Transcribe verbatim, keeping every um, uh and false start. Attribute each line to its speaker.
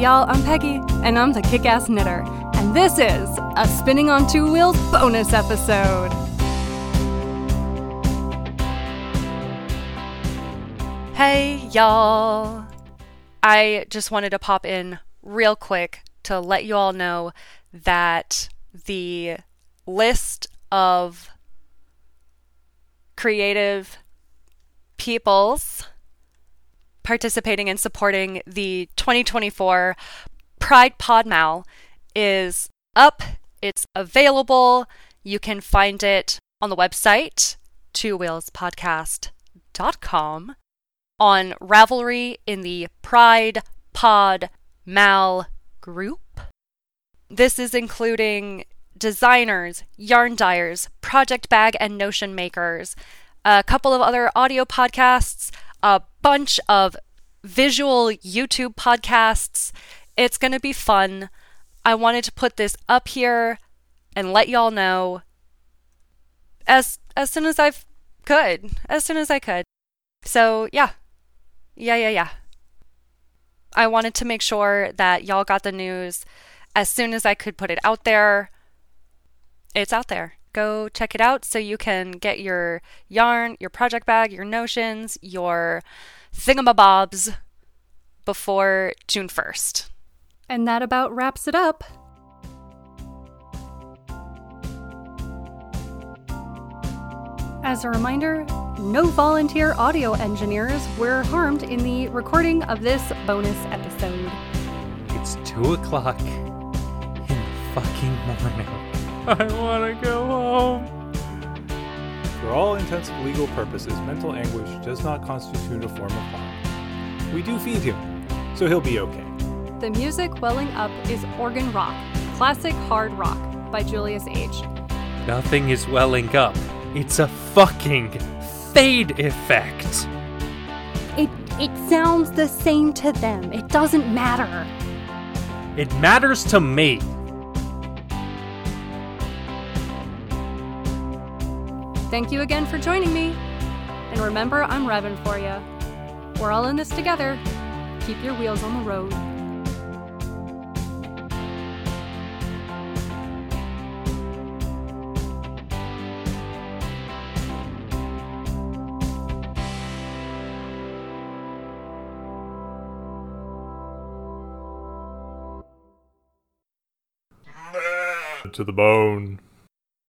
Speaker 1: y'all, I'm Peggy, and I'm the Kick-Ass Knitter, and this is a Spinning on Two Wheels bonus episode. Hey y'all! I just wanted to pop in real quick to let you all know that the list of creative peoples participating and supporting the twenty twenty-four Pride PodMal is up. It's available. You can find it on the website, two wheels podcast dot com, on Ravelry in the Pride PodMal group. This is including designers, yarn dyers, project bag and notion makers, a couple of other audio podcasts, a bunch of visual YouTube podcasts. It's going to be fun. I wanted to put this up here and let y'all know as as soon as I could. As soon as I could. So, yeah. Yeah, yeah, yeah. I wanted to make sure that y'all got the news as soon as I could put it out there. It's out there. Go check it out so you can get your yarn, your project bag, your notions, your thingamabobs before June first. And that about wraps it up. As a reminder, no volunteer audio engineers were harmed in the recording of this bonus episode.
Speaker 2: It's two o'clock in the fucking morning. I want to go home.
Speaker 3: For all intents and legal purposes, mental anguish does not constitute a form of harm. We do feed him, so he'll be okay.
Speaker 1: The music welling up is Organ Rock, classic hard rock by Julius Age.
Speaker 2: Nothing is welling up. It's a fucking fade effect.
Speaker 1: It it sounds the same to them. It doesn't matter.
Speaker 2: It matters to me.
Speaker 1: Thank you again for joining me. And remember, I'm revving for you. We're all in this together. Keep your wheels on the road.
Speaker 3: To the bone.